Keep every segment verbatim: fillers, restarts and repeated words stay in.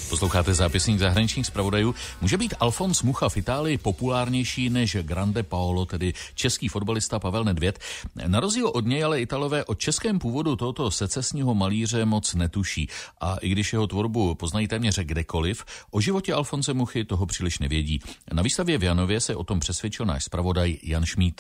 Posloucháte zápisník zahraničních zpravodajů. Může být Alfons Mucha v Itálii populárnější než Grande Paolo, tedy český fotbalista Pavel Nedvěd? Na rozdíl od něj ale Italové o českém původu tohoto secesního malíře moc netuší. A i když jeho tvorbu poznají téměř kdekoliv, o životě Alfonse Muchy toho příliš nevědí. Na výstavě v Janově se o tom přesvědčil náš zpravodaj Jan Šmíd.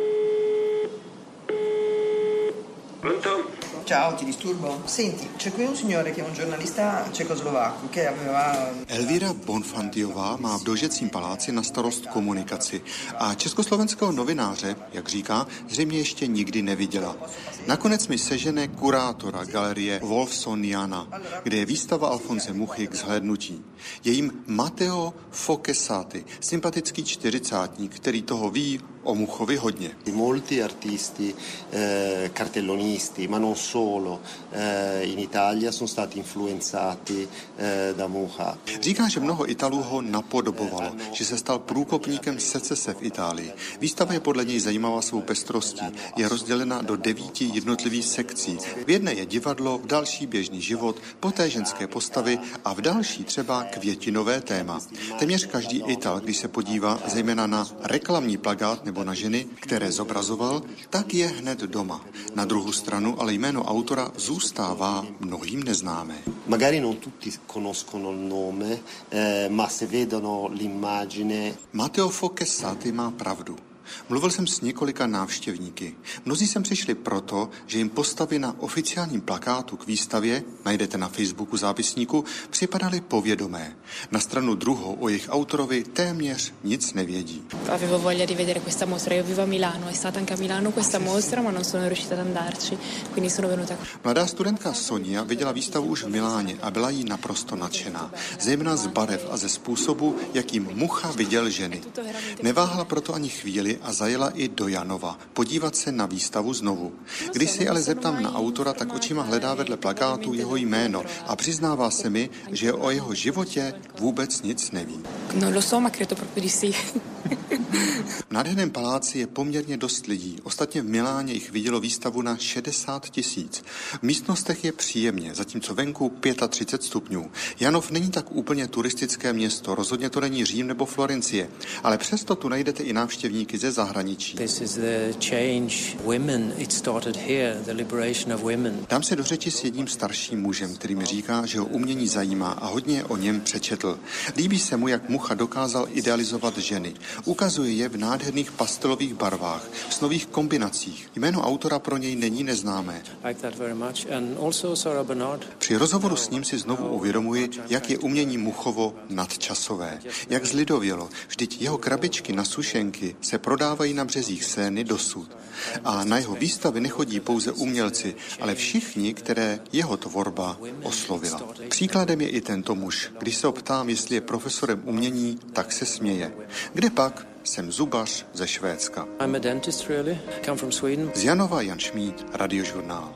Ciao, ti disturbo? Senti, c'è qui un signore che è un giornalista cecoslovacco che aveva... Elvíra Bonfantiová má v Dožecím paláci na starost komunikaci a československého novináře, jak říká, zřejmě ještě nikdy neviděla. Nakonec mi sežene kurátora galerie Wolfsoniana, kde je výstava Alfonse Muchy k zhlédnutí. Je jim Matteo Fochesati, sympatický čtyřicátník, který toho ví o Muchovi hodně. Molti artisti, eh, cartellonisti, ma non solo, eh, in Italia sono stati influenzati eh, da Mucha. Říká, že mnoho Italů ho napodobovalo, že se stal průkopníkem secese v Itálii. Výstava je podle něj zajímavá svou pestrostí. Je rozdělena do devíti jednotlivých sekcí. V jedné je divadlo, v další běžný život, poté ženské postavy a v další třeba květinové téma. Téměř každý Ital, když se podívá zejména na reklamní plakát nebo na ženy, které zobrazoval, tak je hned doma. Na druhou stranu ale jméno autora zůstává mnohým neznámé. Magari non tutti conoscono il nome, eh, ma se vedono l'immagine. Matteo Fochesati má pravdu. Mluvil jsem s několika návštěvníky. Mnozí sem přišli proto, že jim postavy na oficiálním plakátu k výstavě, najdete na Facebooku zápisníku, připadaly povědomé. Na stranu druhou o jejich autorovi téměř nic nevědí. Avevo voglia di vedere questa mostra. Io vivo a Milano, è stata anche a Milano questa mostra, ma non sono riuscita ad andarci, quindi sono venuta. Mladá studentka Sonia viděla výstavu už v Miláně a byla jí naprosto nadšená. Zejména z barev a ze způsobu, jakým Mucha viděl ženy. Neváhala proto ani chvíli a zajela i do Janova podívat se na výstavu znovu. Když si ale zeptám na autora, tak očima hledá vedle plakátu jeho jméno a přiznává se mi, že o jeho životě vůbec nic neví. Non lo so, ma credo proprio di sì. V nádherném paláci je poměrně dost lidí. Ostatně v Miláně jich vidělo výstavu na šedesát tisíc. V místnostech je příjemně, zatímco venku třicet pět stupňů. Janov není tak úplně turistické město, rozhodně to není Řím nebo Florencie, ale přesto tu najdete i návštěvníky ze zahraničí. Dám se do řeči s jedním starším mužem, který mi říká, že ho umění zajímá a hodně o něm přečetl. Líbí se mu, jak Mucha dokázal idealizovat ženy. Ukazuje je v nádherných pastelových barvách, v nových kombinacích. Jméno autora pro něj není neznámé. Při rozhovoru s ním si znovu uvědomuji, jak je umění Muchovo nadčasové. Jak zlidovělo, vždyť jeho krabičky na sušenky se prodávají na březích Sény dosud. A na jeho výstavy nechodí pouze umělci, ale všichni, které jeho tvorba oslovila. Příkladem je i tento muž. Když se ho ptám, jestli je profesorem umění, tak se směje. Kde pak? Jsem zubař ze Švédska. Z Janova Jan Šmíd, Radiožurnál.